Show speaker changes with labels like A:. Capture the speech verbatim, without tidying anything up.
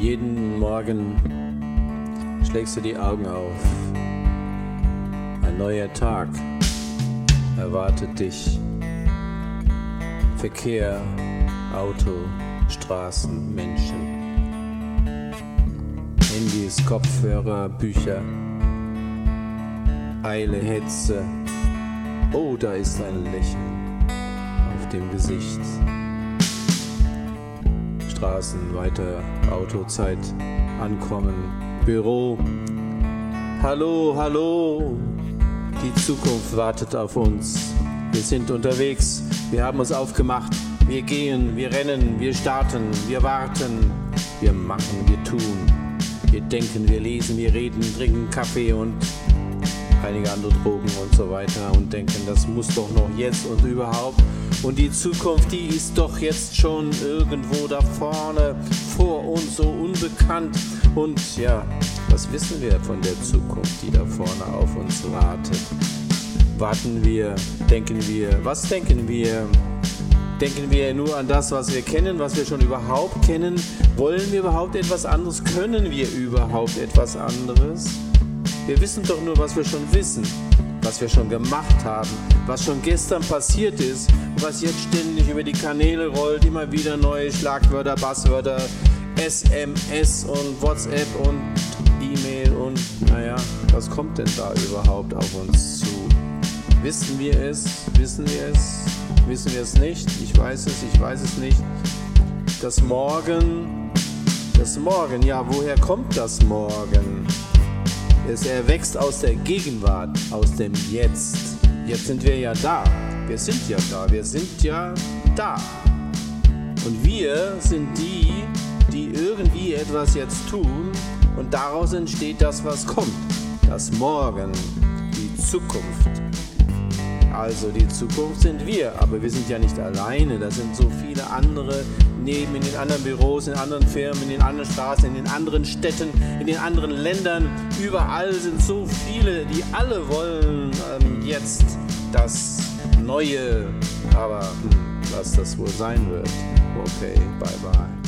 A: Jeden Morgen schlägst du die Augen auf. Ein neuer Tag erwartet dich. Verkehr, Auto, Straßen, Menschen. Handys, Kopfhörer, Bücher. Eile, Hetze. Oh, da ist ein Lächeln auf dem Gesicht. Straßen, weiter, Autozeit, ankommen, Büro. Hallo, hallo, die Zukunft wartet auf uns. Wir sind unterwegs, wir haben uns aufgemacht. Wir gehen, wir rennen, wir starten, wir warten. Wir machen, wir tun. Wir denken, wir lesen, wir reden, trinken Kaffee und einige andere Drogen und so weiter und denken, das muss doch noch jetzt und überhaupt. Und die Zukunft, die ist doch jetzt schon irgendwo da vorne vor uns, so unbekannt. Und ja, was wissen wir von der Zukunft, die da vorne auf uns wartet? Warten wir, denken wir, was denken wir? Denken wir nur an das, was wir kennen, was wir schon überhaupt kennen? Wollen wir überhaupt etwas anderes? Können wir überhaupt etwas anderes? Wir wissen doch nur, was wir schon wissen, was wir schon gemacht haben, was schon gestern passiert ist und was jetzt ständig über die Kanäle rollt, immer wieder neue Schlagwörter, Buzzwörter, S M S und WhatsApp und E-Mail und naja, was kommt denn da überhaupt auf uns zu? Wissen wir es? Wissen wir es? Wissen wir es nicht? Ich weiß es, ich weiß es nicht. Das Morgen, das Morgen, ja, woher kommt das Morgen? Es erwächst aus der Gegenwart, aus dem Jetzt. Jetzt sind wir ja da. Wir sind ja da. Wir sind ja da. Und wir sind die, die irgendwie etwas jetzt tun. Und daraus entsteht das, was kommt. Das Morgen, die Zukunft. Also die Zukunft sind wir, aber wir sind ja nicht alleine. Da sind so viele andere neben in den anderen Büros, in anderen Firmen, in den anderen Straßen, in den anderen Städten, in den anderen Ländern. Überall sind so viele, die alle wollen ähm, jetzt das Neue. Aber hm, was das wohl sein wird. Okay, bye bye.